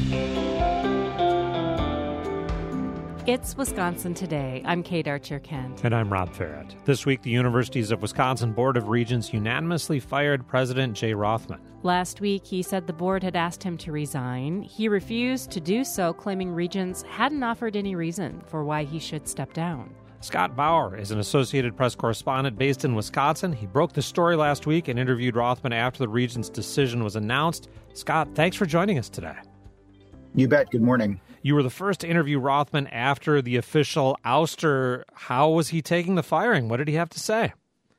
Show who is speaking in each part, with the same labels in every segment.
Speaker 1: It's Wisconsin Today. I'm Kate Archer-Kent.
Speaker 2: And I'm Rob Farrett. This week, the Universities of Wisconsin Board of Regents unanimously fired President Jay Rothman.
Speaker 1: Last week, he said the board had asked him to resign. He refused to do so, claiming regents hadn't offered any reason for why he should step down.
Speaker 2: Scott Bauer is an Associated Press correspondent based in Wisconsin. He broke the story last week and interviewed Rothman after the regents' decision was announced. Scott, thanks for joining us today.
Speaker 3: You bet. Good morning.
Speaker 2: You were the first to interview Rothman after the official ouster. How was he taking the firing? What did he have to say?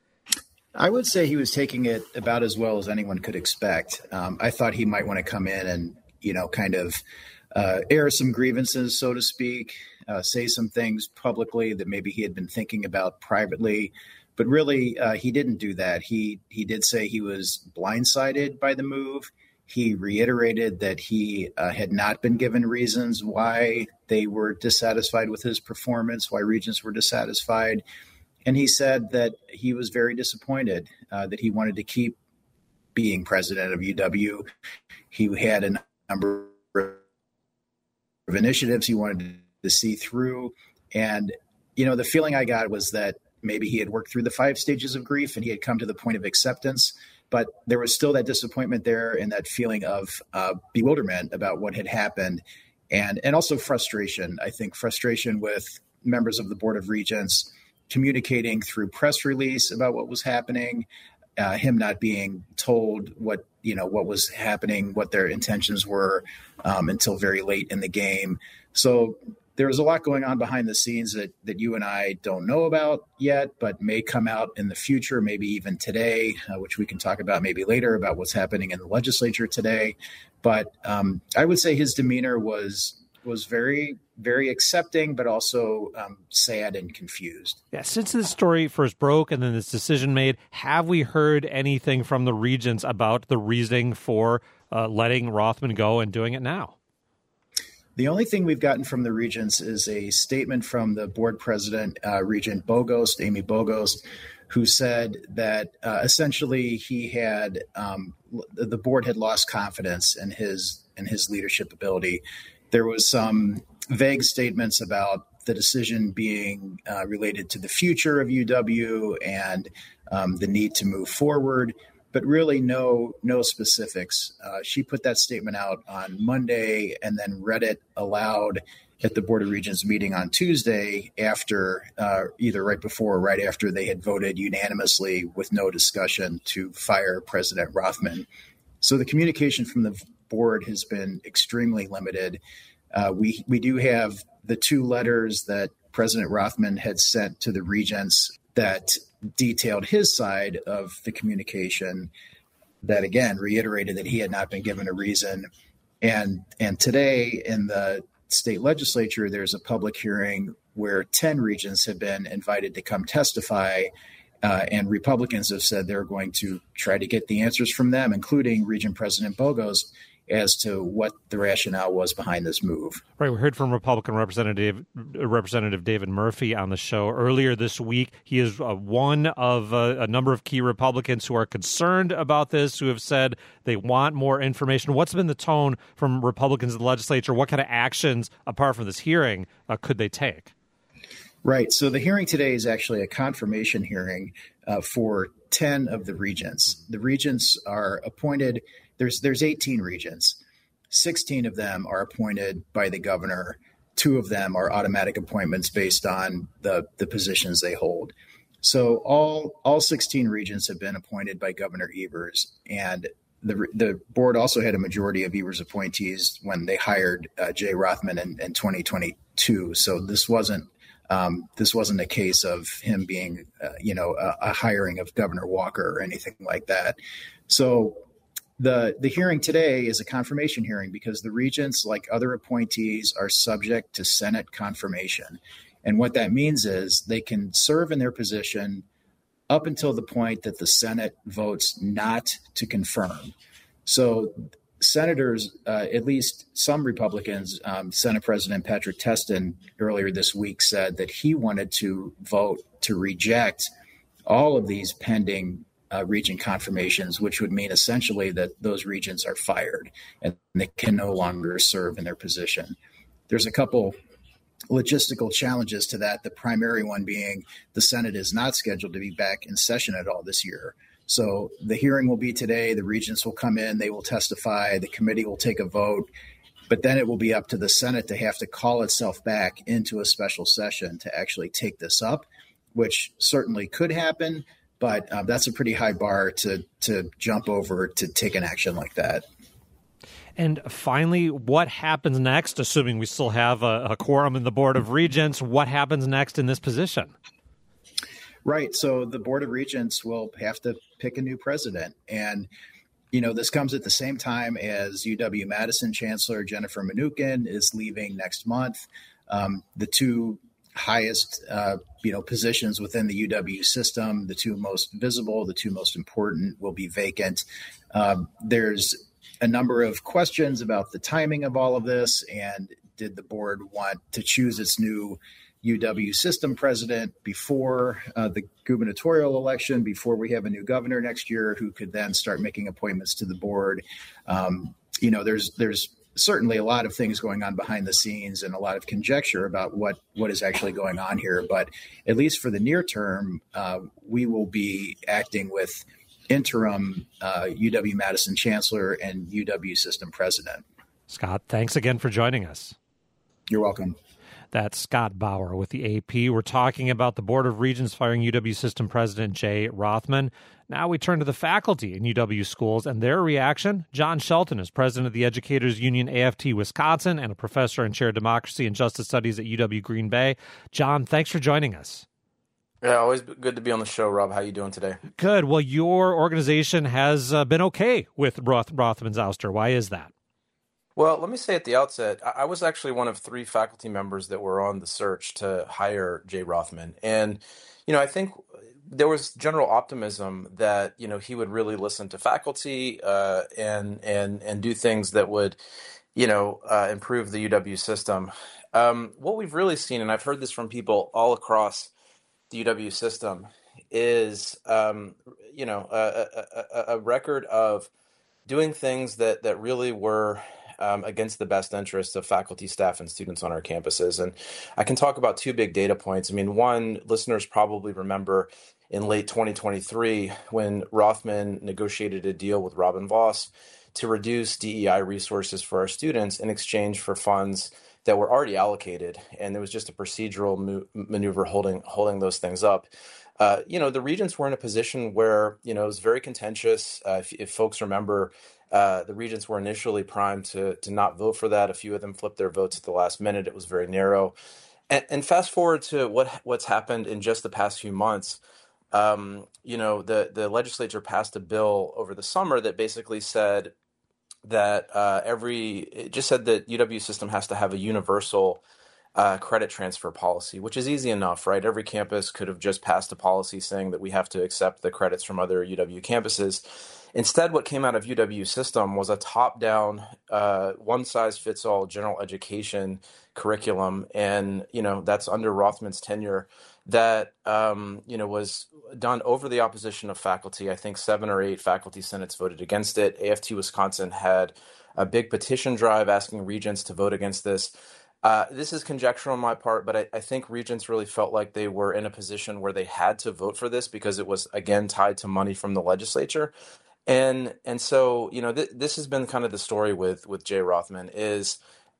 Speaker 3: I would say he was taking it about as well as anyone could expect. I thought he might want to come in and, kind of air some grievances, so to speak, say some things publicly that maybe he had been thinking about privately. But really, he didn't do that. He did say he was blindsided by the move. He reiterated that he had not been given reasons why they were dissatisfied with his performance, why regents were dissatisfied. And he said that he was very disappointed, that he wanted to keep being president of UW. He had a number of initiatives he wanted to see through. And, the feeling I got was that maybe he had worked through the 5 stages of grief and he had come to the point of acceptance. But there was still that disappointment there and that feeling of bewilderment about what had happened and also frustration. I think frustration with members of the Board of Regents communicating through press release about what was happening, him not being told what was happening, what their intentions were until very late in the game. So there was a lot going on behind the scenes that you and I don't know about yet, but may come out in the future, maybe even today, which we can talk about maybe later about what's happening in the legislature today. But I would say his demeanor was very, very accepting, but also sad and confused.
Speaker 2: Yeah, since this story first broke and then this decision made, have we heard anything from the regents about the reasoning for letting Rothman go and doing it now?
Speaker 3: The only thing we've gotten from the regents is a statement from the board president, Regent Bogost, Amy Bogost, who said that essentially he had the board had lost confidence in his leadership ability. There was some vague statements about the decision being related to the future of UW and the need to move forward, but really no specifics. She put that statement out on Monday and then read it aloud at the Board of Regents meeting on Tuesday after either right before or right after they had voted unanimously with no discussion to fire President Rothman. So the communication from the board has been extremely limited. We do have the 2 letters that President Rothman had sent to the regents that detailed his side of the communication that, again, reiterated that he had not been given a reason. And today in the state legislature, there's a public hearing where 10 regents have been invited to come testify. And Republicans have said they're going to try to get the answers from them, including Regent President Bogost, as to what the rationale was behind this move.
Speaker 2: Right. We heard from Republican Representative David Murphy on the show earlier this week. He is one of a number of key Republicans who are concerned about this, who have said they want more information. What's been the tone from Republicans in the legislature? What kind of actions, apart from this hearing, could they take?
Speaker 3: Right. So the hearing today is actually a confirmation hearing for 10 of the regents. The regents are appointed. There's 18 regents. 16 of them are appointed by the governor. 2 of them are automatic appointments based on the positions they hold. So all 16 regents have been appointed by Governor Evers, and the board also had a majority of Evers appointees when they hired Jay Rothman in 2022. So this wasn't a case of him being, a hiring of Governor Walker or anything like that. So the hearing today is a confirmation hearing because the regents, like other appointees, are subject to Senate confirmation. And what that means is they can serve in their position up until the point that the Senate votes not to confirm. So senators, at least some Republicans, Senate President Patrick Testin earlier this week said that he wanted to vote to reject all of these pending region confirmations, which would mean essentially that those regions are fired and they can no longer serve in their position. There's a couple logistical challenges to that, the primary one being the Senate is not scheduled to be back in session at all this year. So the hearing will be today, the regents will come in, they will testify, the committee will take a vote, but then it will be up to the Senate to have to call itself back into a special session to actually take this up, which certainly could happen, but that's a pretty high bar to jump over to take an action like that.
Speaker 2: And finally, what happens next, assuming we still have a quorum in the Board of Regents? What happens next in this position?
Speaker 3: Right. So the Board of Regents will have to pick a new president. And, this comes at the same time as UW-Madison Chancellor Jennifer Mnookin is leaving next month. The two highest, positions within the UW system, the two most visible, the two most important, will be vacant. There's a number of questions about the timing of all of this, and did the board want to choose its new UW system president before the gubernatorial election, before we have a new governor next year who could then start making appointments to the board? There's certainly a lot of things going on behind the scenes and a lot of conjecture about what is actually going on here. But at least for the near term, we will be acting with interim UW-Madison Chancellor and UW System President.
Speaker 2: Scott, thanks again for joining us.
Speaker 3: You're welcome.
Speaker 2: That's Scott Bauer with the AP. We're talking about the Board of Regents firing UW System President Jay Rothman. Now we turn to the faculty in UW schools and their reaction. John Shelton is president of the Educators Union AFT Wisconsin and a professor and chair of democracy and justice studies at UW Green Bay. John, thanks for joining us.
Speaker 4: Yeah, always good to be on the show, Rob. How you doing today?
Speaker 2: Good. Well, your organization has been okay with Rothman's ouster. Why is that?
Speaker 4: Well, let me say at the outset, I was actually one of 3 faculty members that were on the search to hire Jay Rothman. And, I think there was general optimism that, he would really listen to faculty and do things that would, improve the UW system. What we've really seen, and I've heard this from people all across the UW system, is a record of doing things that really were against the best interests of faculty, staff, and students on our campuses. And I can talk about 2 big data points. I mean, one, listeners probably remember in late 2023 when Rothman negotiated a deal with Robin Voss to reduce DEI resources for our students in exchange for funds that were already allocated, and there was just a procedural maneuver holding those things up. The regents were in a position where it was very contentious. If folks remember, the regents were initially primed to not vote for that. A few of them flipped their votes at the last minute. It was very narrow. And fast forward to what's happened in just the past few months. The legislature passed a bill over the summer that basically said that it just said that UW system has to have a universal credit transfer policy, which is easy enough, right? Every campus could have just passed a policy saying that we have to accept the credits from other UW campuses. Instead, what came out of UW system was a top-down, one-size-fits-all general education curriculum, and that's under Rothman's tenure. That was done over the opposition of faculty. I think 7 or 8 faculty senates voted against it. AFT Wisconsin had a big petition drive asking regents to vote against this. This is conjecture on my part, but I think regents really felt like they were in a position where they had to vote for this because it was, again, tied to money from the legislature. And so, this has been kind of the story with Jay Rothman is,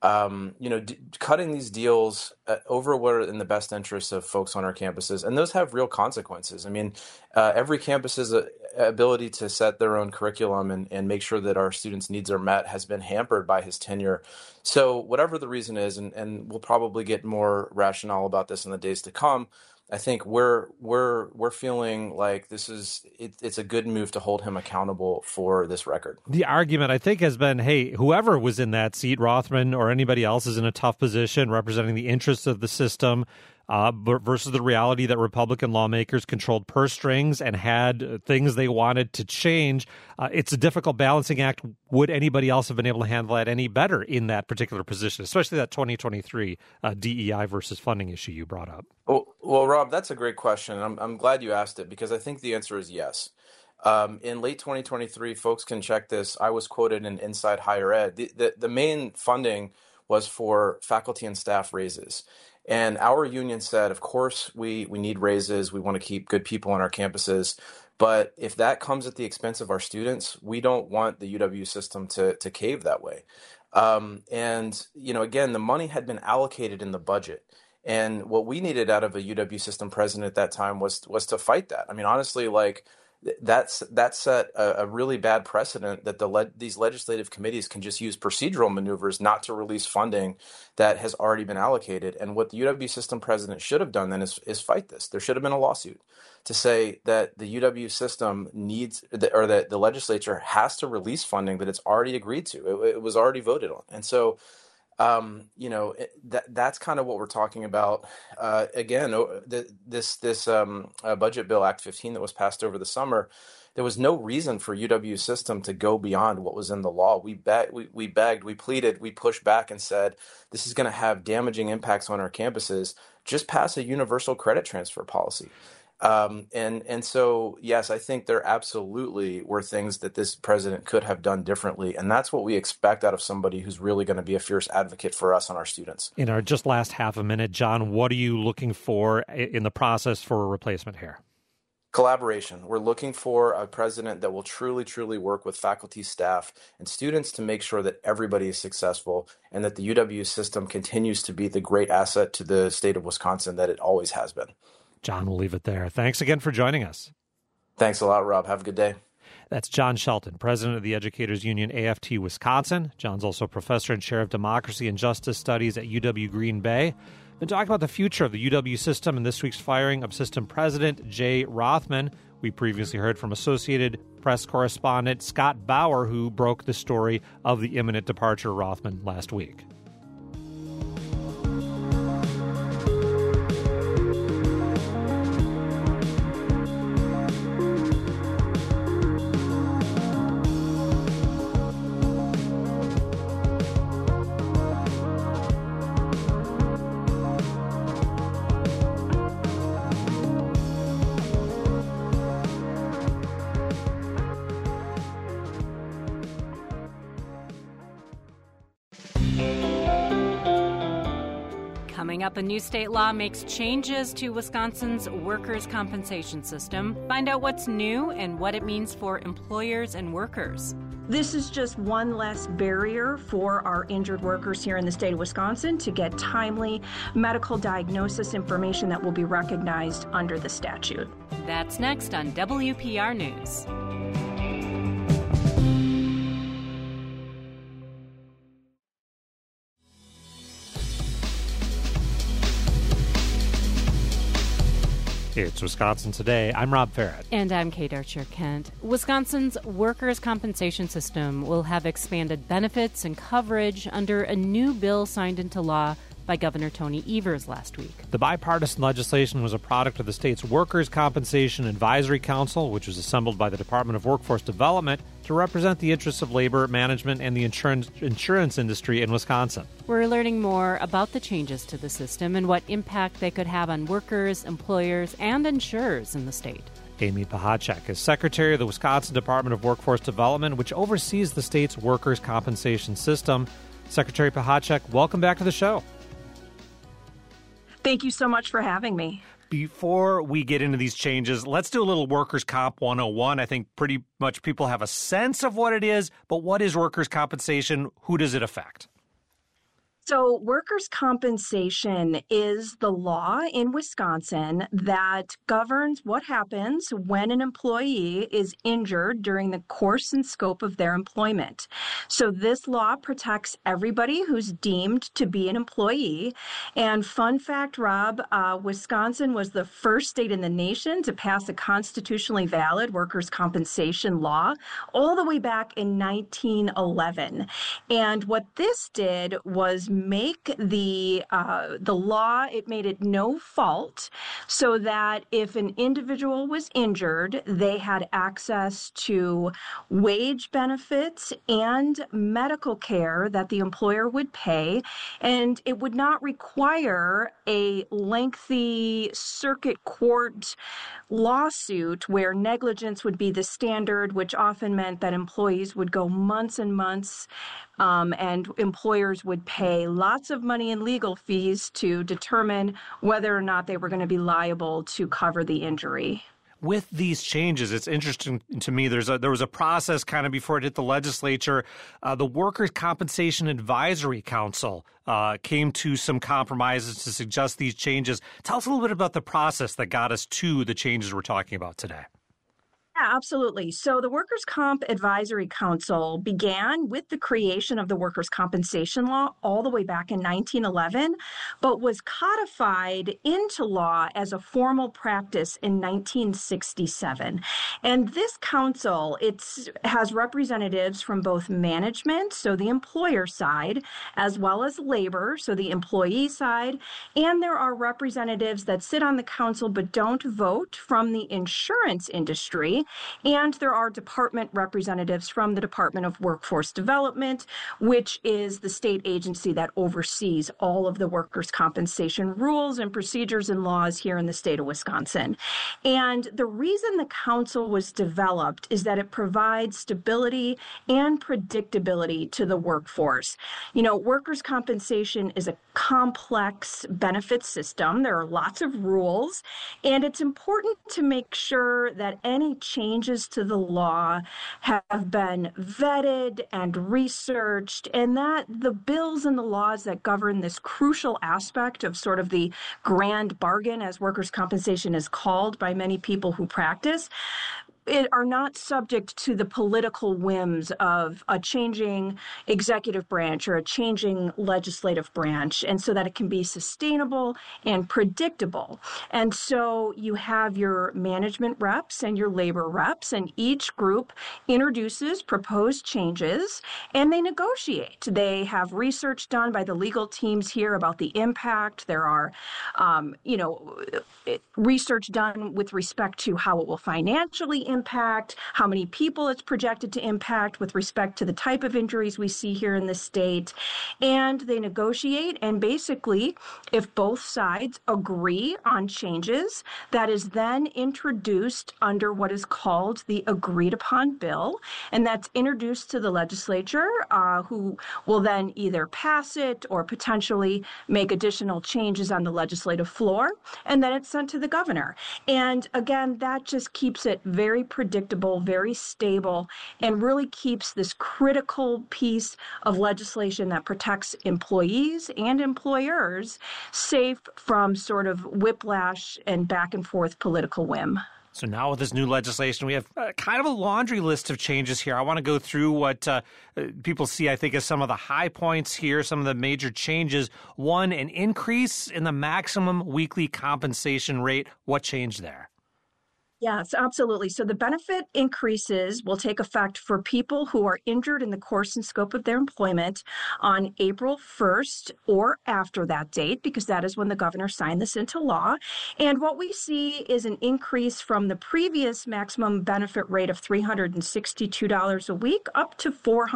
Speaker 4: cutting these deals over what are in the best interests of folks on our campuses. And those have real consequences. I mean, every campus's ability to set their own curriculum and make sure that our students' needs are met has been hampered by his tenure. So whatever the reason is, and we'll probably get more rationale about this in the days to come, I think we're feeling like it's a good move to hold him accountable for this record.
Speaker 2: The argument, I think, has been, hey, whoever was in that seat, Rothman or anybody else, is in a tough position representing the interests of the system versus the reality that Republican lawmakers controlled purse strings and had things they wanted to change. It's a difficult balancing act. Would anybody else have been able to handle that any better in that particular position, especially that 2023 DEI versus funding issue you brought up?
Speaker 4: Well, Rob, that's a great question. I'm glad you asked it because I think the answer is yes. In late 2023, folks can check this. I was quoted in Inside Higher Ed. The main funding was for faculty and staff raises. And our union said, of course, we need raises. We want to keep good people on our campuses. But if that comes at the expense of our students, we don't want the UW system to cave that way. And, again, the money had been allocated in the budget. And what we needed out of a UW system president at that time was to fight that. I mean, honestly, that set a really bad precedent that these legislative committees can just use procedural maneuvers not to release funding that has already been allocated. And what the UW system president should have done then is fight this. There should have been a lawsuit to say that the UW system that the legislature has to release funding that it's already agreed to. It was already voted on. And so that's kind of what we're talking about. Again, this budget bill, Act 15, that was passed over the summer, there was no reason for UW system to go beyond what was in the law. We begged, we pleaded, we pushed back and said, this is going to have damaging impacts on our campuses. Just pass a universal credit transfer policy. And so, yes, I think there absolutely were things that this president could have done differently. And that's what we expect out of somebody who's really going to be a fierce advocate for us and our students.
Speaker 2: In our just last half a minute, John, what are you looking for in the process for a replacement here?
Speaker 4: Collaboration. We're looking for a president that will truly, truly work with faculty, staff, and students to make sure that everybody is successful and that the UW system continues to be the great asset to the state of Wisconsin that it always has been.
Speaker 2: John, we'll leave it there. Thanks again for joining us.
Speaker 4: Thanks a lot, Rob. Have a good day.
Speaker 2: That's John Shelton, president of the Educators Union AFT Wisconsin. John's also professor and chair of Democracy and Justice Studies at UW Green Bay. Been talking about the future of the UW system and this week's firing of system president Jay Rothman. We previously heard from Associated Press correspondent Scott Bauer, who broke the story of the imminent departure of Rothman last week.
Speaker 1: Coming up, a new state law makes changes to Wisconsin's workers' compensation system. Find out what's new and what it means for employers and workers.
Speaker 5: This is just one less barrier for our injured workers here in the state of Wisconsin to get timely medical diagnosis information that will be recognized under the statute.
Speaker 1: That's next on WPR News.
Speaker 2: It's Wisconsin Today. I'm Rob Farrett.
Speaker 1: And I'm Kate Archer-Kent. Wisconsin's workers' compensation system will have expanded benefits and coverage under a new bill signed into law by Governor Tony Evers last week.
Speaker 2: The bipartisan legislation was a product of the state's Workers' Compensation Advisory Council, which was assembled by the Department of Workforce Development to represent the interests of labor, management, and the insurance industry in Wisconsin.
Speaker 1: We're learning more about the changes to the system and what impact they could have on workers, employers, and insurers in the state.
Speaker 2: Amy Pahacek is Secretary of the Wisconsin Department of Workforce Development, which oversees the state's workers' compensation system. Secretary Pahacek, welcome back to the show.
Speaker 5: Thank you so much for having me.
Speaker 2: Before we get into these changes, let's do a little Workers' Comp 101. I think pretty much people have a sense of what it is, but what is workers' compensation? Who does it affect?
Speaker 5: So workers' compensation is the law in Wisconsin that governs what happens when an employee is injured during the course and scope of their employment. So this law protects everybody who's deemed to be an employee. And fun fact, Rob, Wisconsin was the first state in the nation to pass a constitutionally valid workers' compensation law all the way back in 1911. And what this did was make the law, it made it no fault, so that if an individual was injured, they had access to wage benefits and medical care that the employer would pay, and it would not require a lengthy circuit court lawsuit where negligence would be the standard, which often meant that employees would go months and months, and employers would pay lots of money in legal fees to determine whether or not they were going to be liable to cover the injury.
Speaker 2: With these changes, it's interesting to me, there was a process kind of before it hit the legislature. The Workers' Compensation Advisory Council came to some compromises to suggest these changes. Tell us a little bit about the process that got us to the changes we're talking about today.
Speaker 5: Yeah, absolutely. So the Workers' Comp Advisory Council began with the creation of the workers' compensation law all the way back in 1911, but was codified into law as a formal practice in 1967. And this council, has representatives from both management, so the employer side, as well as labor, so the employee side, and there are representatives that sit on the council but don't vote from the insurance industry. And there are department representatives from the Department of Workforce Development, which is the state agency that oversees all of the workers' compensation rules and procedures and laws here in the state of Wisconsin. And the reason the council was developed is that it provides stability and predictability to the workforce. You know, workers' compensation is a complex benefit system. There are lots of rules, and it's important to make sure that any changes to the law have been vetted and researched, and that the bills and the laws that govern this crucial aspect of sort of the grand bargain, as workers' compensation is called by many people who practice, are not subject to the political whims of a changing executive branch or a changing legislative branch, and so that it can be sustainable and predictable. And so you have your management reps and your labor reps, and each group introduces proposed changes, and they negotiate. They have research done by the legal teams here about the impact. There are, research done with respect to how it will financially impact, how many people it's projected to impact with respect to the type of injuries we see here in the state. And they negotiate, and basically, if both sides agree on changes, that is then introduced under what is called the agreed upon bill, and that's introduced to the legislature, who will then either pass it or potentially make additional changes on the legislative floor, and then it's sent to the governor. And again, that just keeps it very predictable, very stable, and really keeps this critical piece of legislation that protects employees and employers safe from sort of whiplash and back and forth political whim.
Speaker 2: So now with this new legislation, we have kind of a laundry list of changes here. I want to go through what people see, I think, as some of the high points here, some of the major changes. One, an increase in the maximum weekly compensation rate. What changed there?
Speaker 5: Yes, absolutely. So the benefit increases will take effect for people who are injured in the course and scope of their employment on April 1st or after that date, because that is when the governor signed this into law. And what we see is an increase from the previous maximum benefit rate of $362 a week up to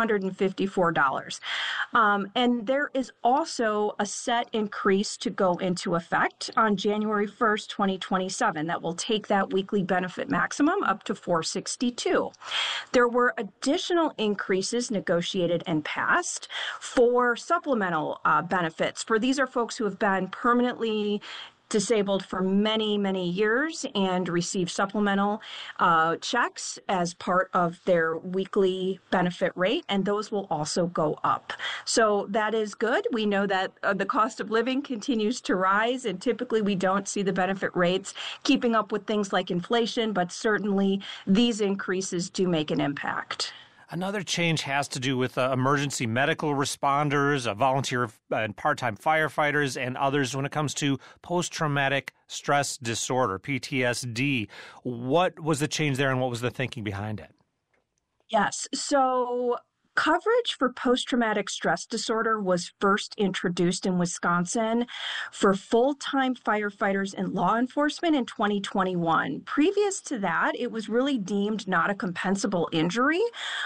Speaker 5: $454. And there is also a set increase to go into effect on January 1st, 2027 that will take that weekly benefit maximum up to $462. There were additional increases negotiated and passed for supplemental benefits. These are folks who have been permanently disabled for many, many years and receive supplemental checks as part of their weekly benefit rate, and those will also go up. So that is good. We know that the cost of living continues to rise, and typically we don't see the benefit rates keeping up with things like inflation, but certainly these increases do make an impact.
Speaker 2: Another change has to do with emergency medical responders, volunteer and part-time firefighters, and others when it comes to post-traumatic stress disorder, PTSD. What was the change there, and what was the thinking behind it?
Speaker 5: Yes. So Coverage for post-traumatic stress disorder was first introduced in Wisconsin for full-time firefighters and law enforcement in 2021. Previous to that, it was really deemed not a compensable injury,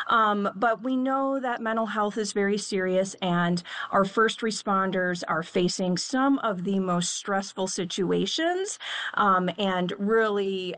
Speaker 5: but we know that mental health is very serious, and our first responders are facing some of the most stressful situations, and really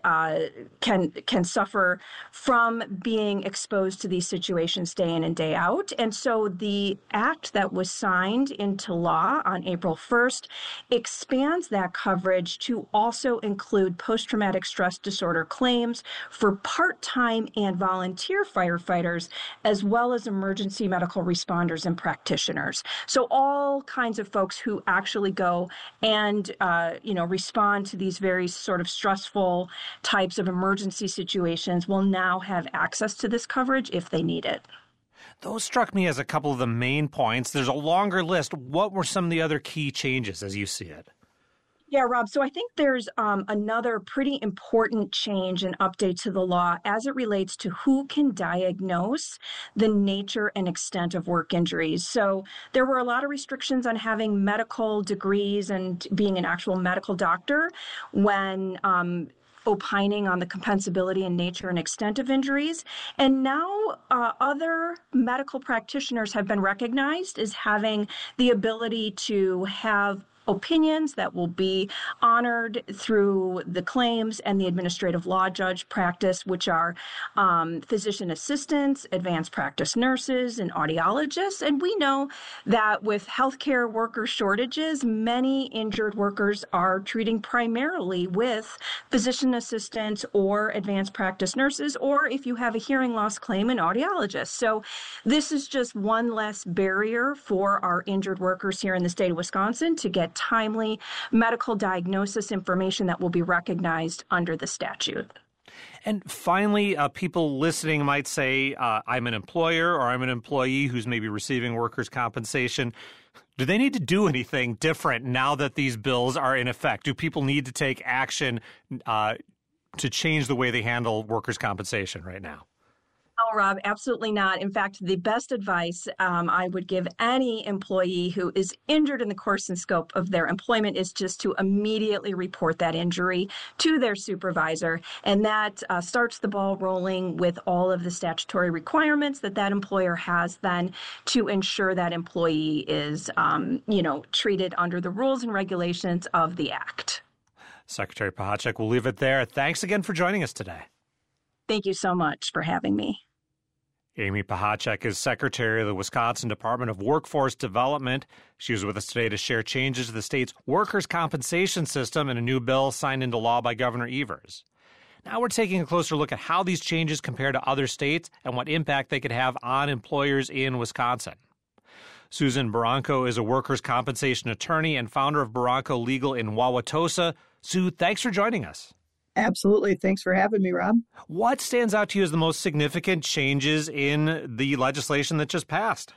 Speaker 5: can suffer from being exposed to these situations day in and day out. And so the act that was signed into law on April 1st expands that coverage to also include post-traumatic stress disorder claims for part-time and volunteer firefighters, as well as emergency medical responders and practitioners. So all kinds of folks who actually go and respond to these very sort of stressful types of emergency situations will now have access to this coverage if they need it.
Speaker 2: Those struck me as a couple of the main points. There's a longer list. What were some of the other key changes as you see it?
Speaker 5: Yeah, Rob. So I think there's another pretty important change and update to the law as it relates to who can diagnose the nature and extent of work injuries. So there were a lot of restrictions on having medical degrees and being an actual medical doctor when opining on the compensability and nature and extent of injuries. And now other medical practitioners have been recognized as having the ability to have opinions that will be honored through the claims and the administrative law judge practice, which are physician assistants, advanced practice nurses, and audiologists. And we know that with healthcare worker shortages, many injured workers are treating primarily with physician assistants or advanced practice nurses, or if you have a hearing loss claim, an audiologist. So this is just one less barrier for our injured workers here in the state of Wisconsin to get timely medical diagnosis information that will be recognized under the statute.
Speaker 2: And finally, people listening might say, I'm an employer or I'm an employee who's maybe receiving workers' compensation. Do they need to do anything different now that these bills are in effect? Do people need to take action to change the way they handle workers' compensation right now?
Speaker 5: No, Rob, absolutely not. In fact, the best advice I would give any employee who is injured in the course and scope of their employment is just to immediately report that injury to their supervisor. And that starts the ball rolling with all of the statutory requirements that employer has then to ensure that employee is, treated under the rules and regulations of the Act.
Speaker 2: Secretary Pachek, we'll leave it there. Thanks again for joining us today.
Speaker 5: Thank you so much for having me.
Speaker 2: Amy Pachek is Secretary of the Wisconsin Department of Workforce Development. She was with us today to share changes to the state's workers' compensation system and a new bill signed into law by Governor Evers. Now we're taking a closer look at how these changes compare to other states and what impact they could have on employers in Wisconsin. Susan Barranco is a workers' compensation attorney and founder of Barranco Legal in Wauwatosa. Sue, thanks for joining us.
Speaker 6: Absolutely. Thanks for having me, Rob.
Speaker 2: What stands out to you as the most significant changes in the legislation that just passed?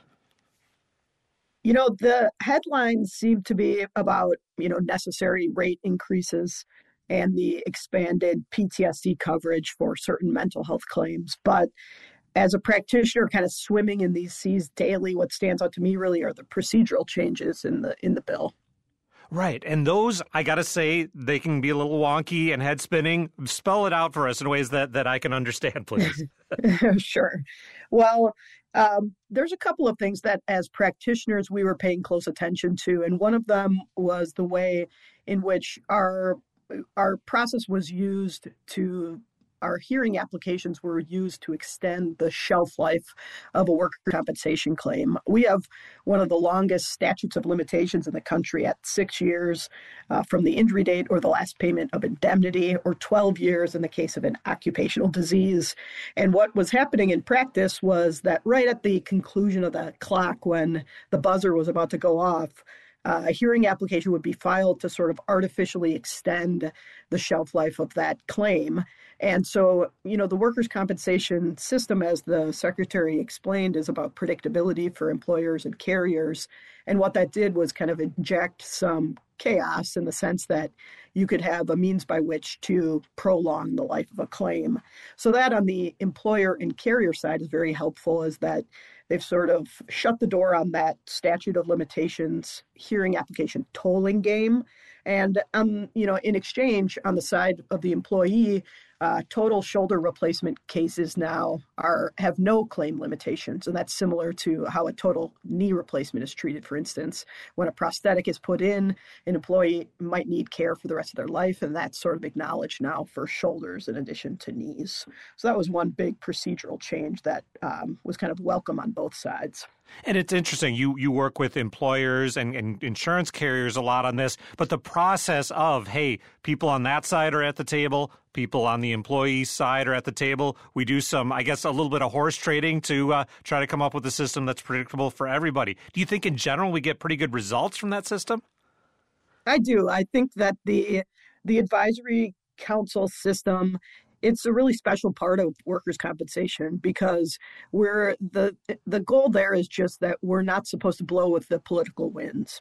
Speaker 6: The headlines seem to be about, necessary rate increases and the expanded PTSD coverage for certain mental health claims. But as a practitioner kind of swimming in these seas daily, what stands out to me really are the procedural changes in the bill.
Speaker 2: Right. And those, I got to say, they can be a little wonky and head spinning. Spell it out for us in ways that I can understand, please.
Speaker 6: Sure. Well, there's a couple of things that as practitioners we were paying close attention to. And one of them was the way in which our process was used to our hearing applications were used to extend the shelf life of a worker compensation claim. We have one of the longest statutes of limitations in the country at 6 years from the injury date or the last payment of indemnity, or 12 years in the case of an occupational disease. And what was happening in practice was that right at the conclusion of the clock, when the buzzer was about to go off, a hearing application would be filed to sort of artificially extend the shelf life of that claim. And so, the workers' compensation system, as the secretary explained, is about predictability for employers and carriers. And what that did was kind of inject some chaos in the sense that you could have a means by which to prolong the life of a claim. So that on the employer and carrier side is very helpful, is that they've sort of shut the door on that statute of limitations hearing application tolling game. And, in exchange, on the side of the employee, total shoulder replacement cases now have no claim limitations. And that's similar to how a total knee replacement is treated. For instance, when a prosthetic is put in, an employee might need care for the rest of their life. And that's sort of acknowledged now for shoulders in addition to knees. So that was one big procedural change that was kind of welcome on both sides.
Speaker 2: And it's interesting. You work with employers and insurance carriers a lot on this, but the process of, hey, people on that side are at the table, people on the employee side are at the table. We do some, I guess, a little bit of horse trading to try to come up with a system that's predictable for everybody. Do you think in general we get pretty good results from that system?
Speaker 6: I do. I think that the advisory council system, it's a really special part of workers' compensation because the goal there is just that we're not supposed to blow with the political winds.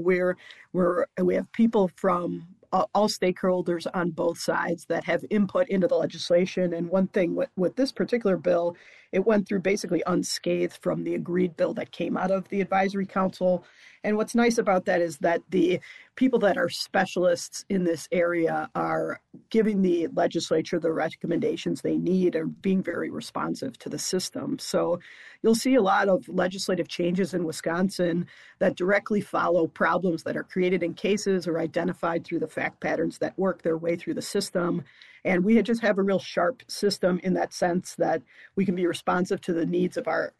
Speaker 6: We have people from all stakeholders on both sides that have input into the legislation. And one thing with this particular bill, it went through basically unscathed from the agreed bill that came out of the advisory council. And what's nice about that is that the people that are specialists in this area are giving the legislature the recommendations they need and being very responsive to the system. So you'll see a lot of legislative changes in Wisconsin that directly follow problems that are created in cases or identified through the fact patterns that work their way through the system. And we just have a real sharp system in that sense that we can be responsive to the needs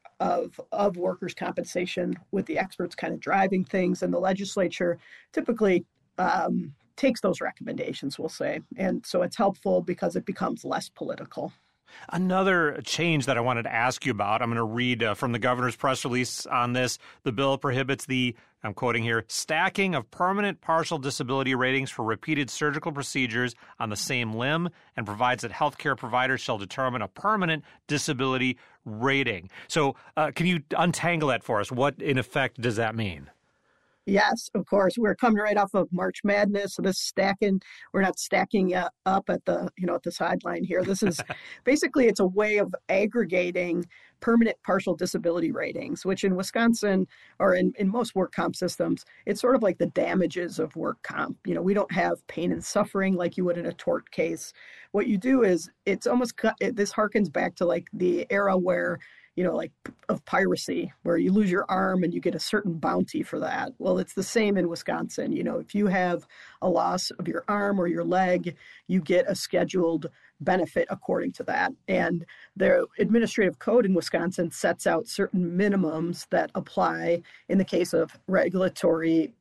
Speaker 6: of workers' compensation with the experts kind of driving things. And the legislature typically takes those recommendations, we'll say. And so it's helpful because it becomes less political.
Speaker 2: Another change that I wanted to ask you about, I'm going to read from the governor's press release on this. The bill prohibits I'm quoting here, stacking of permanent partial disability ratings for repeated surgical procedures on the same limb and provides that healthcare providers shall determine a permanent disability rating. So can you untangle that for us? What, in effect, does that mean?
Speaker 6: Yes, of course. We're coming right off of March Madness. So this stacking, we're not stacking up at the sideline here. This is basically, it's a way of aggregating permanent partial disability ratings, which in Wisconsin or in most work comp systems, it's sort of like the damages of work comp. We don't have pain and suffering like you would in a tort case. What you do is this harkens back to like the era where of piracy, where you lose your arm and you get a certain bounty for that. Well, it's the same in Wisconsin. If you have a loss of your arm or your leg, you get a scheduled benefit according to that. And the administrative code in Wisconsin sets out certain minimums that apply in the case of regulatory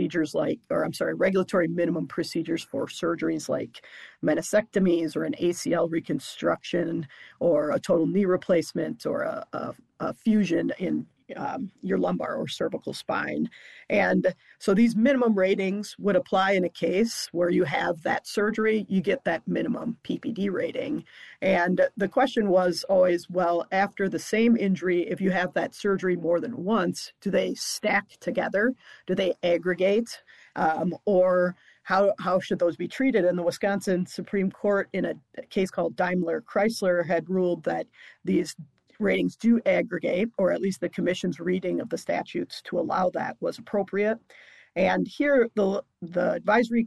Speaker 6: minimum procedures for surgeries like meniscectomies or an ACL reconstruction or a total knee replacement or a fusion in your lumbar or cervical spine. And so these minimum ratings would apply in a case where you have that surgery, you get that minimum PPD rating. And the question was always, well, after the same injury, if you have that surgery more than once, do they stack together? Do they aggregate? Or how should those be treated? And the Wisconsin Supreme Court, in a case called Daimler-Chrysler, had ruled that these ratings do aggregate, or at least the commission's reading of the statutes to allow that was appropriate. And here the advisory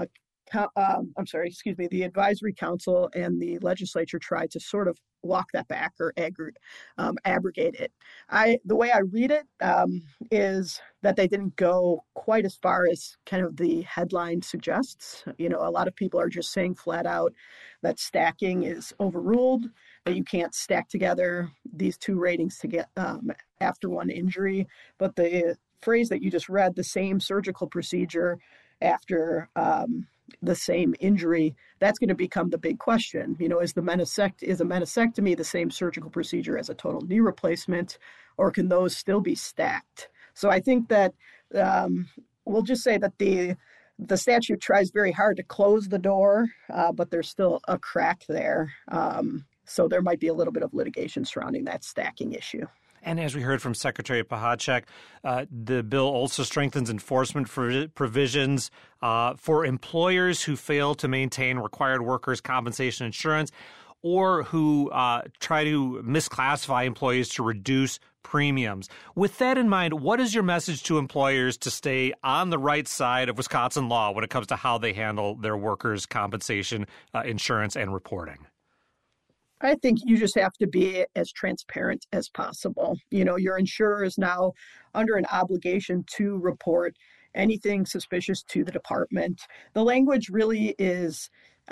Speaker 6: the advisory council and the legislature tried to sort of walk that back or abrogate it. The way I read it is that they didn't go quite as far as kind of the headline suggests. A lot of people are just saying flat out that stacking is overruled, that you can't stack together these two ratings to get after one injury. But the phrase that you just read, the same surgical procedure after the same injury, that's going to become the big question. Is a meniscectomy the same surgical procedure as a total knee replacement, or can those still be stacked? So I think that we'll just say that the statute tries very hard to close the door, but there's still a crack there. So there might be a little bit of litigation surrounding that stacking issue.
Speaker 2: And as we heard from Secretary Pachacek, the bill also strengthens enforcement provisions for employers who fail to maintain required workers' compensation insurance. or who try to misclassify employees to reduce premiums. With that in mind, what is your message to employers to stay on the right side of Wisconsin law when it comes to how they handle their workers' compensation, insurance, and reporting?
Speaker 6: I think you just have to be as transparent as possible. Your insurer is now under an obligation to report anything suspicious to the department. The language really is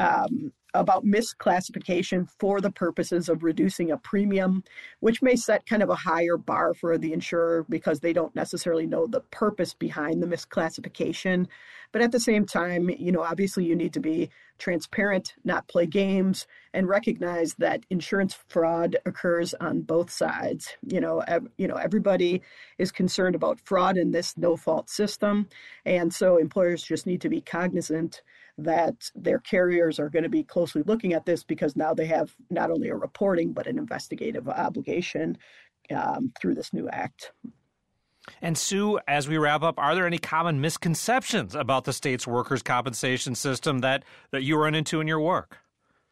Speaker 6: about misclassification for the purposes of reducing a premium, which may set kind of a higher bar for the insurer because they don't necessarily know the purpose behind the misclassification. But at the same time, obviously you need to be transparent, not play games, and recognize that insurance fraud occurs on both sides. Everybody is concerned about fraud in this no-fault system. And so employers just need to be cognizant that their carriers are going to be closely looking at this because now they have not only a reporting but an investigative obligation through this new act.
Speaker 2: And Sue, as we wrap up, are there any common misconceptions about the state's workers' compensation system that you run into in your work?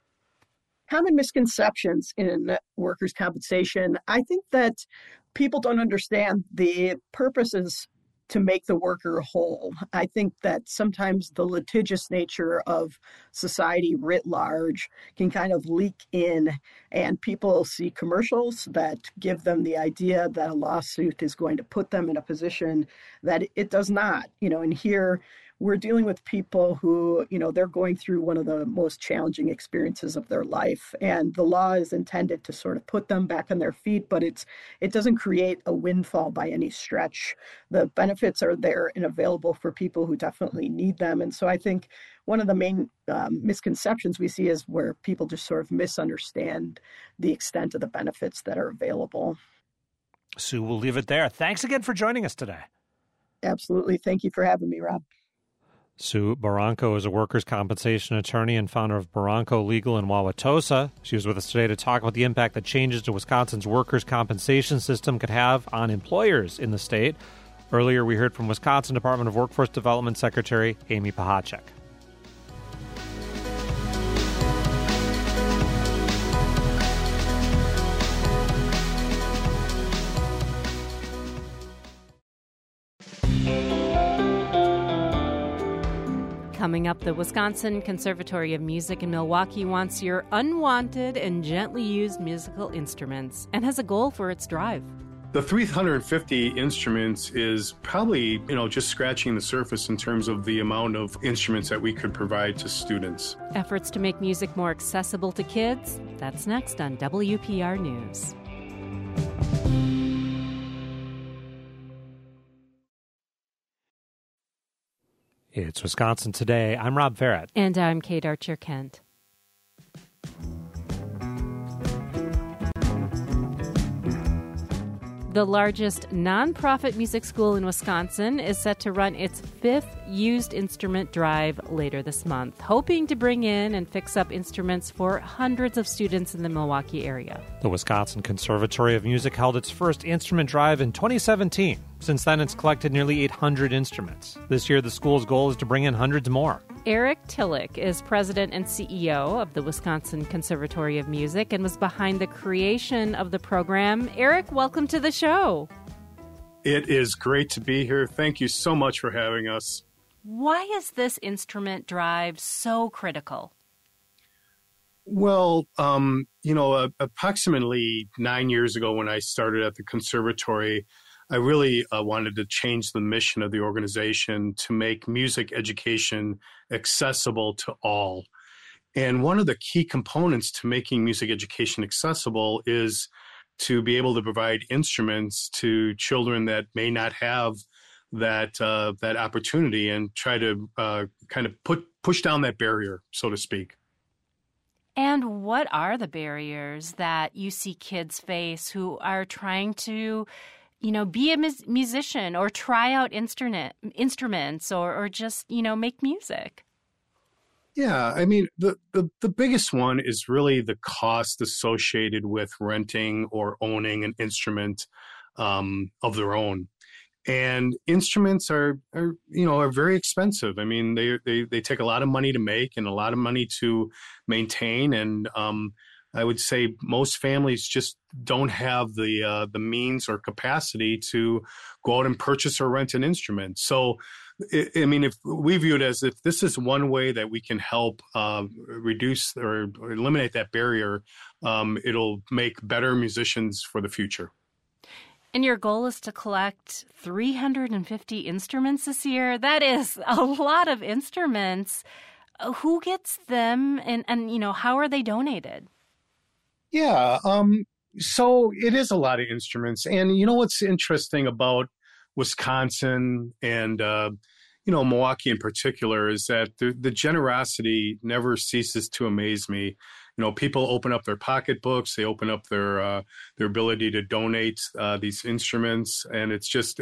Speaker 6: Common misconceptions in workers' compensation. I think that people don't understand the purposes to make the worker whole. I think that sometimes the litigious nature of society writ large can kind of leak in, and people see commercials that give them the idea that a lawsuit is going to put them in a position that it does not. And here we're dealing with people who, they're going through one of the most challenging experiences of their life. And the law is intended to sort of put them back on their feet, but it doesn't create a windfall by any stretch. The benefits are there and available for people who definitely need them. And so I think one of the main misconceptions we see is where people just sort of misunderstand the extent of the benefits that are available.
Speaker 2: Sue, we'll leave it there. Thanks again for joining us today.
Speaker 6: Absolutely. Thank you for having me, Rob.
Speaker 2: Sue Barranco is a workers' compensation attorney and founder of Barranco Legal in Wauwatosa. She was with us today to talk about the impact that changes to Wisconsin's workers' compensation system could have on employers in the state. Earlier, we heard from Wisconsin Department of Workforce Development Secretary Amy Pachacek.
Speaker 1: Coming up, the Wisconsin Conservatory of Music in Milwaukee wants your unwanted and gently used musical instruments and has a goal for its drive.
Speaker 7: The 350 instruments is probably, just scratching the surface in terms of the amount of instruments that we could provide to students.
Speaker 1: Efforts to make music more accessible to kids. That's next on WPR News.
Speaker 2: It's Wisconsin Today. I'm Rob Farrett.
Speaker 1: And I'm Kate Archer-Kent. The largest nonprofit music school in Wisconsin is set to run its 5th used instrument drive later this month, hoping to bring in and fix up instruments for hundreds of students in the Milwaukee area.
Speaker 2: The Wisconsin Conservatory of Music held its first instrument drive in 2017. Since then, it's collected nearly 800 instruments. This year, the school's goal is to bring in hundreds more.
Speaker 1: Eric Tillich is president and CEO of the Wisconsin Conservatory of Music and was behind the creation of the program. Eric, welcome to the show.
Speaker 7: It is great to be here. Thank you so much for having us.
Speaker 1: Why is this instrument drive so critical?
Speaker 7: Well, approximately 9 years ago when I started at the conservatory, I really wanted to change the mission of the organization to make music education accessible to all. And one of the key components to making music education accessible is to be able to provide instruments to children that may not have that opportunity and try to kind of push down that barrier, so to speak.
Speaker 1: And what are the barriers that you see kids face who are trying to be a musician or try out instruments or just, make music?
Speaker 7: Yeah, I mean, the biggest one is really the cost associated with renting or owning an instrument of their own. And instruments are very expensive. I mean, they take a lot of money to make and a lot of money to maintain. And I would say most families just don't have the means or capacity to go out and purchase or rent an instrument. So, I mean, if we view it as if this is one way that we can help reduce or eliminate that barrier, it'll make better musicians for the future.
Speaker 1: And your goal is to collect 350 instruments this year. That is a lot of instruments. Who gets them, and you know, how are they donated?
Speaker 7: Yeah, so it is a lot of instruments. And you know what's interesting about Wisconsin and Milwaukee in particular is that the generosity never ceases to amaze me. You know, people open up their pocketbooks, they open up their ability to donate these instruments, and it's just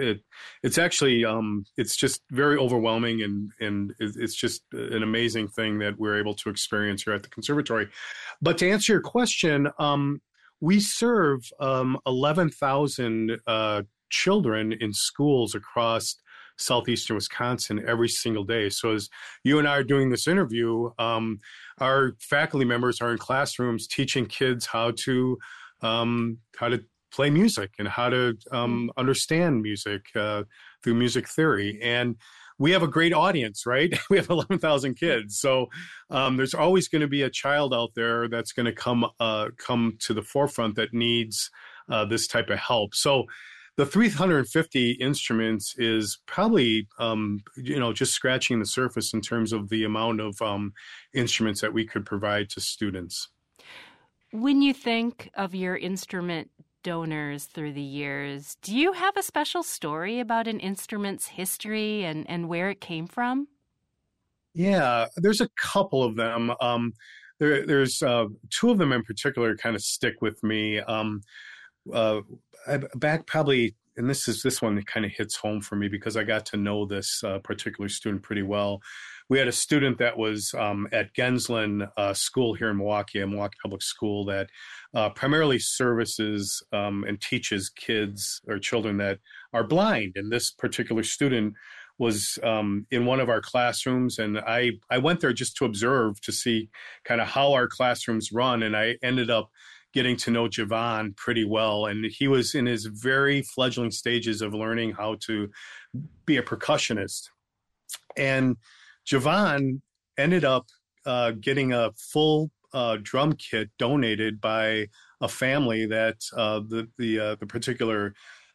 Speaker 7: very overwhelming, and it's just an amazing thing that we're able to experience here at the conservatory. But to answer your question, we serve 11,000 children in schools across southeastern Wisconsin every single day. So as you and I are doing this interview, our faculty members are in classrooms teaching kids how to play music and how to understand music through music theory. And we have a great audience, right? We have 11,000 kids. So there's always going to be a child out there that's going to come to the forefront that needs this type of help. So the 350 instruments is probably, just scratching the surface in terms of the amount of instruments that we could provide to students.
Speaker 1: When you think of your instrument donors through the years, do you have a special story about an instrument's history and where it came from?
Speaker 7: Yeah, there's a couple of them. There's two of them in particular kind of stick with me. Back probably, and this one that kind of hits home for me because I got to know this particular student pretty well. We had a student that was at Genslen School here in Milwaukee, a Milwaukee Public School that primarily services and teaches kids or children that are blind. And this particular student was in one of our classrooms, and I went there just to observe to see kind of how our classrooms run, and I ended up getting to know Javon pretty well. And he was in his very fledgling stages of learning how to be a percussionist. And Javon ended up getting a full drum kit donated by a family that the particular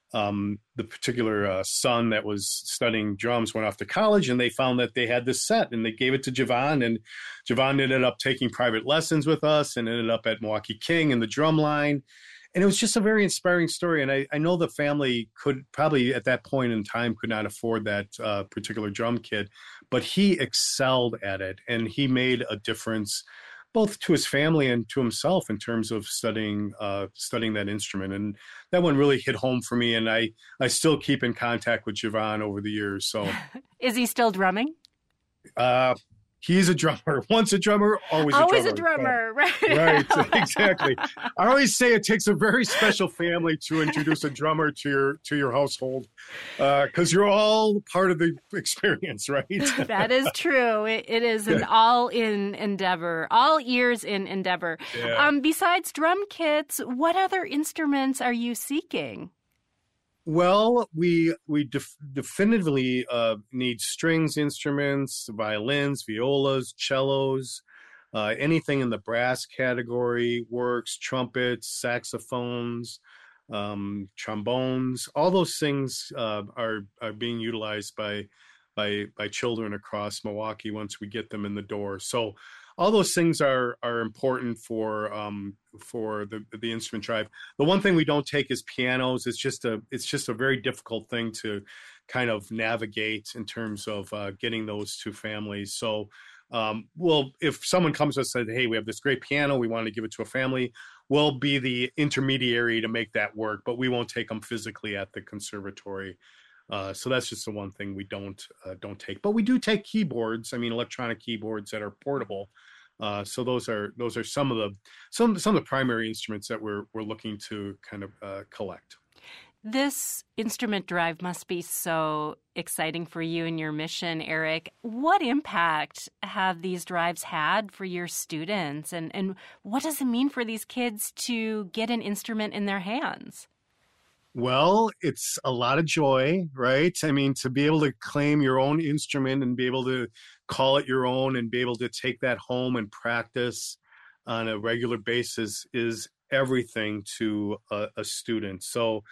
Speaker 7: son that was studying drums went off to college, and they found that they had this set, and they gave it to Javon, and Javon ended up taking private lessons with us and ended up at Milwaukee King in the drum line. And it was just a very inspiring story. And I know the family could probably at that point in time could not afford that particular drum kit, but he excelled at it, and he made a difference both to his family and to himself in terms of studying that instrument. And that one really hit home for me. And I still keep in contact with Javon over the years. So,
Speaker 1: is he still drumming?
Speaker 7: He's a drummer. Once a drummer, always a drummer.
Speaker 1: Always a drummer, right?
Speaker 7: Right, exactly. I always say it takes a very special family to introduce a drummer to your household, because you're all part of the experience, right?
Speaker 1: That is true. It is an all-in endeavor, all ears in endeavor.
Speaker 7: Yeah.
Speaker 1: Besides drum kits, what other instruments are you seeking?
Speaker 7: Well, we definitively need strings instruments, violins, violas, cellos, anything in the brass category works, trumpets, saxophones, trombones. All those things are being utilized by children across Milwaukee once we get them in the door. So all those things are important for the instrument drive. The one thing we don't take is pianos. It's just a very difficult thing to kind of navigate in terms of getting those to families. So, if someone comes to us and says, "Hey, we have this great piano, we want to give it to a family," we'll be the intermediary to make that work, but we won't take them physically at the conservatory. So that's just the one thing we don't take. But we do take keyboards. I mean, electronic keyboards that are portable. So those are some of the primary instruments that we're looking to kind of collect.
Speaker 1: This instrument drive must be so exciting for you and your mission, Eric. What impact have these drives had for your students? And what does it mean for these kids to get an instrument in their hands?
Speaker 7: Well, it's a lot of joy, right? I mean, to be able to claim your own instrument and be able to call it your own and be able to take that home and practice on a regular basis is everything to a student. So,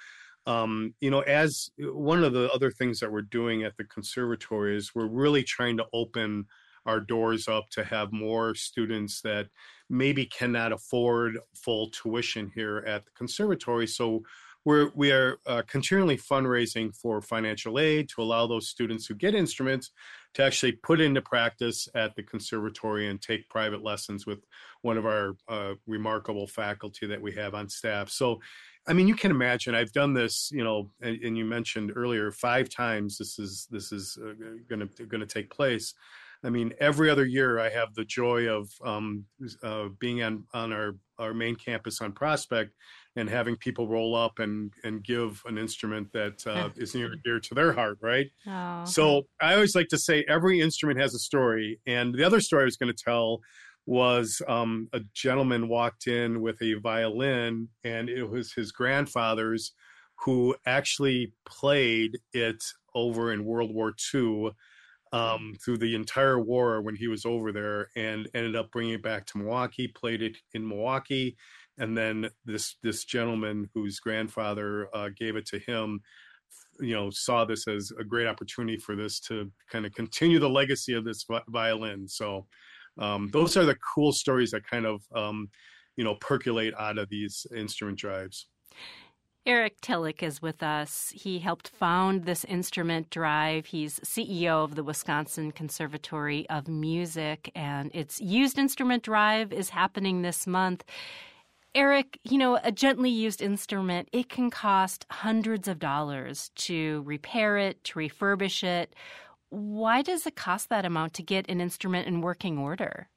Speaker 7: as one of the other things that we're doing at the conservatory is we're really trying to open our doors up to have more students that maybe cannot afford full tuition here at the conservatory. So we are continually fundraising for financial aid to allow those students who get instruments to actually put into practice at the conservatory and take private lessons with one of our remarkable faculty that we have on staff. So, I mean, you can imagine I've done this, and you mentioned earlier 5 times this is going to take place. I mean, every other year I have the joy of being on our main campus on Prospect and having people roll up and give an instrument that is near and dear to their heart, right?
Speaker 1: Oh.
Speaker 7: So I always like to say every instrument has a story. And the other story I was going to tell was a gentleman walked in with a violin, and it was his grandfather's, who actually played it over in World War II through the entire war when he was over there, and ended up bringing it back to Milwaukee, played it in Milwaukee. And then this gentleman whose grandfather gave it to him, saw this as a great opportunity for this to kind of continue the legacy of this violin. So those are the cool stories that kind of, percolate out of these instrument drives.
Speaker 1: Eric Tillich is with us. He helped found this instrument drive. He's CEO of the Wisconsin Conservatory of Music, and its used instrument drive is happening this month. Eric, a gently used instrument, it can cost hundreds of dollars to repair it, to refurbish it. Why does it cost that amount to get an instrument in working order?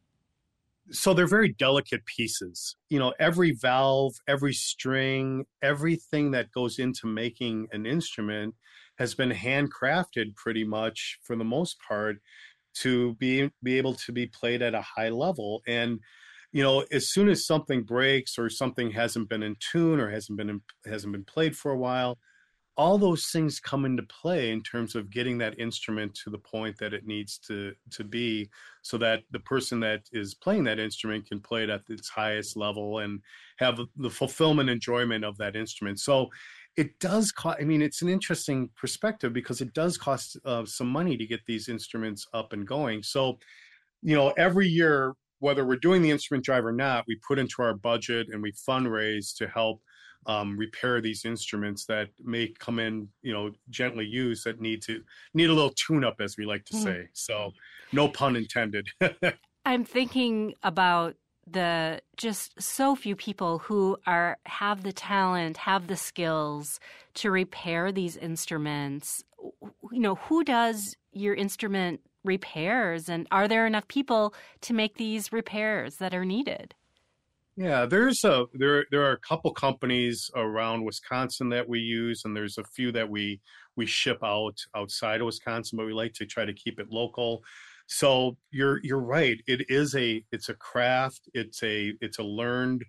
Speaker 7: So they're very delicate pieces. Every valve, every string, everything that goes into making an instrument has been handcrafted pretty much for the most part to be able to be played at a high level. And as soon as something breaks or something hasn't been in tune or hasn't been played for a while, all those things come into play in terms of getting that instrument to the point that it needs to be, so that the person that is playing that instrument can play it at its highest level and have the fulfillment enjoyment of that instrument. So it does cost, it's an interesting perspective because it does cost some money to get these instruments up and going. So, every year, whether we're doing the instrument drive or not, we put into our budget and we fundraise to help repair these instruments that may come in, gently used, that need a little tune-up, as we like to say. So, no pun intended.
Speaker 1: I'm thinking about the just so few people who have the talent, have the skills to repair these instruments. Who does your instrument repairs, and are there enough people to make these repairs that are needed?
Speaker 7: Yeah, there are a couple companies around Wisconsin that we use, and there's a few that we ship outside of Wisconsin, but we like to try to keep it local. So you're right. It's a craft. It's a learned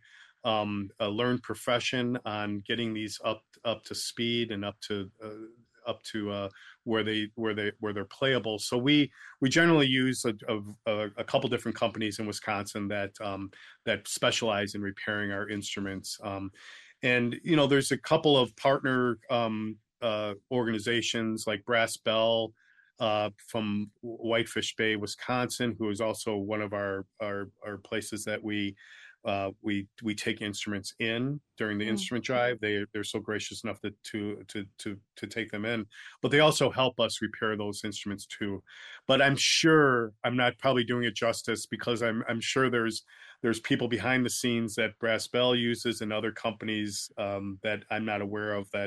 Speaker 7: profession on getting these up to speed and up to where they're playable. So we generally use a couple different companies in Wisconsin that specialize in repairing our instruments. And there's a couple of partner organizations like Brass Bell from Whitefish Bay, Wisconsin, who is also one of our places that we take instruments in during the instrument drive. They're so gracious enough to take them in, but they also help us repair those instruments too. But I'm sure I'm not probably doing it justice, because I'm sure there's people behind the scenes that Brass Bell uses and other companies that I'm not aware of that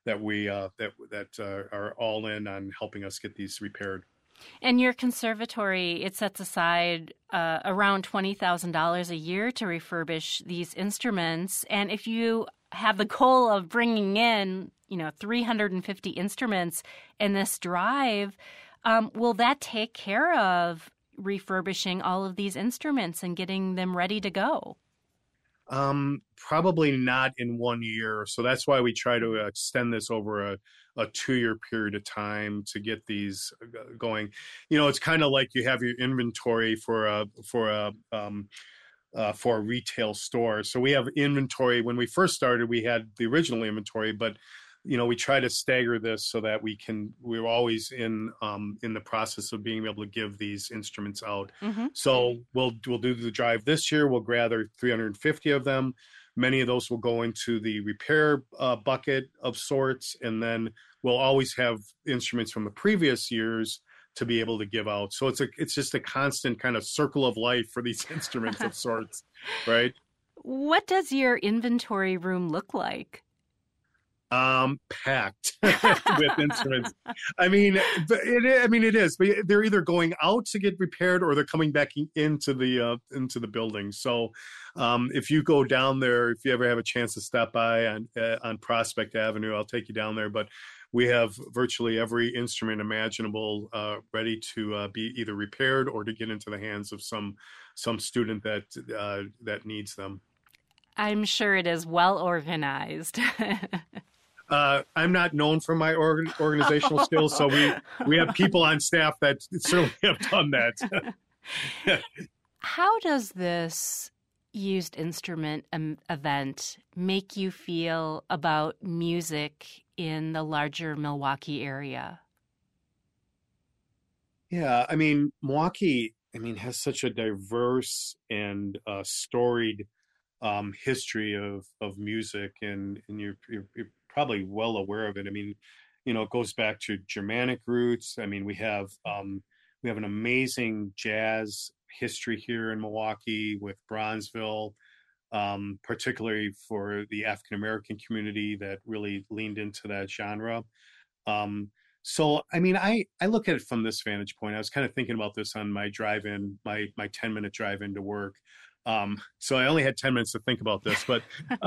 Speaker 7: are all in on helping us get these repaired.
Speaker 1: And your conservatory, it sets aside around $20,000 a year to refurbish these instruments. And if you have the goal of bringing in, 350 instruments in this drive. Will that take care of refurbishing all of these instruments and getting them ready to go?
Speaker 7: Probably not in 1 year. So that's why we try to extend this over a 2-year period of time to get these going. It's kind of like you have your inventory for a retail store. So we have inventory. When we first started, we had the original inventory, but we try to stagger this so that we're always in the process of being able to give these instruments out. Mm-hmm. So we'll do the drive this year. We'll gather 350 of them. Many of those will go into the repair bucket of sorts, and then we'll always have instruments from the previous years to be able to give out. So it's just a constant kind of circle of life for these instruments of sorts, right?
Speaker 1: What does your inventory room look like?
Speaker 7: Packed with instruments. It is, but they're either going out to get repaired or they're coming back into the building. So, if you go down there, if you ever have a chance to stop by on Prospect Avenue, I'll take you down there. But we have virtually every instrument imaginable ready to be either repaired or to get into the hands of some student that needs them.
Speaker 1: I'm sure it is well organized.
Speaker 7: I'm not known for my organizational skills, so we have people on staff that certainly have done that.
Speaker 1: How does this used instrument event make you feel about music in the larger Milwaukee area?
Speaker 7: Yeah, Milwaukee, has such a diverse and storied history of music, and you're probably well aware of it. It goes back to Germanic roots. We have an amazing jazz history here in Milwaukee with Bronzeville, particularly for the African American community that really leaned into that genre. So I look at it from this vantage point. I was kind of thinking about this on my drive-in, my 10-minute drive-in to work. So I only had 10 minutes to think about this, but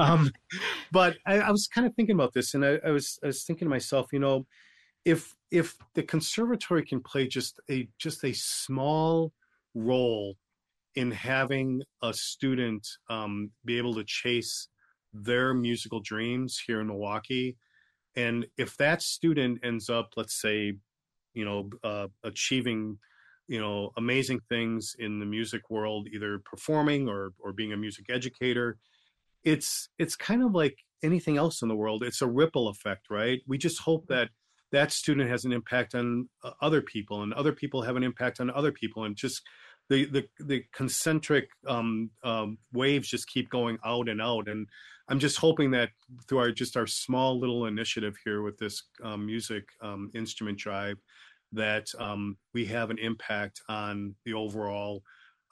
Speaker 7: I was kind of thinking about this, and I was thinking to myself, if the conservatory can play just a small role in having a student be able to chase their musical dreams here in Milwaukee, and if that student ends up, let's say, achieving amazing things in the music world, either performing or being a music educator, it's kind of like anything else in the world. It's a ripple effect, right? We just hope that student has an impact on other people, and other people have an impact on other people, and just the concentric waves just keep going out and out. And I'm just hoping that through our small little initiative here with this music instrument drive, that we have an impact on the overall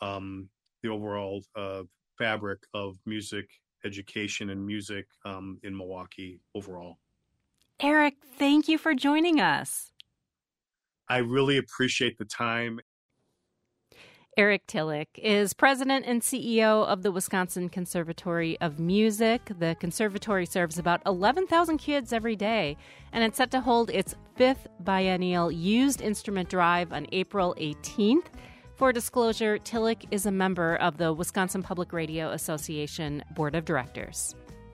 Speaker 7: fabric of music education and music in Milwaukee overall.
Speaker 1: Eric, thank you for joining us.
Speaker 7: I really appreciate the time.
Speaker 1: Eric Tillich is president and CEO of the Wisconsin Conservatory of Music. The conservatory serves about 11,000 kids every day, and it's set to hold its 5th biennial used instrument drive on April 18th. For disclosure, Tillich is a member of the Wisconsin Public Radio Association Board of Directors.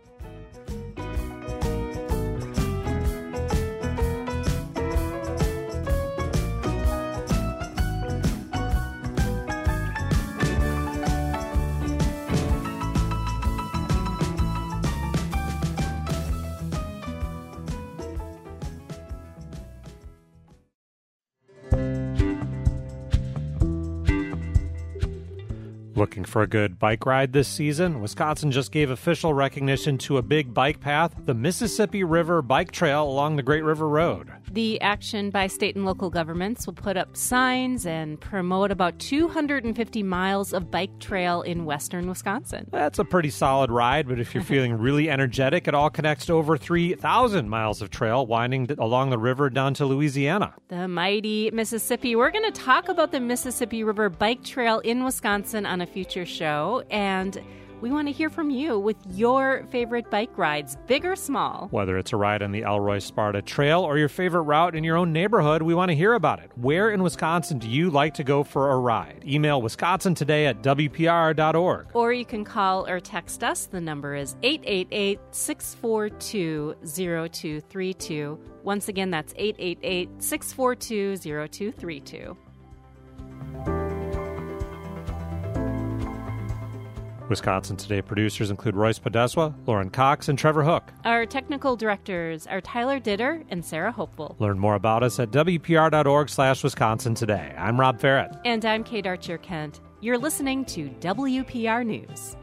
Speaker 2: Looking for a good bike ride this season? Wisconsin just gave official recognition to a big bike path, the Mississippi River Bike Trail along the Great River Road.
Speaker 1: The action by state and local governments will put up signs and promote about 250 miles of bike trail in western Wisconsin.
Speaker 2: That's a pretty solid ride, but if you're feeling really energetic, it all connects to over 3,000 miles of trail winding along the river down to Louisiana.
Speaker 1: The mighty Mississippi. We're going to talk about the Mississippi River Bike Trail in Wisconsin on a future show, and We want to hear from you with your favorite bike rides, big or small.
Speaker 2: Whether it's a ride on the Elroy Sparta Trail or your favorite route in your own neighborhood, we want to hear about it. Where in Wisconsin do you like to go for a ride? Email wisconsintoday@wpr.org.
Speaker 1: Or you can call or text us. The number is 888-642-0232. Once again, that's 888-642-0232.
Speaker 2: Wisconsin Today producers include Royce Podeswa, Lauren Cox, and Trevor Hook.
Speaker 1: Our technical directors are Tyler Ditter and Sarah Hopeful.
Speaker 2: Learn more about us at WPR.org/Wisconsin Today. I'm Rob Farrett.
Speaker 1: And I'm Kate Archer-Kent. You're listening to WPR News.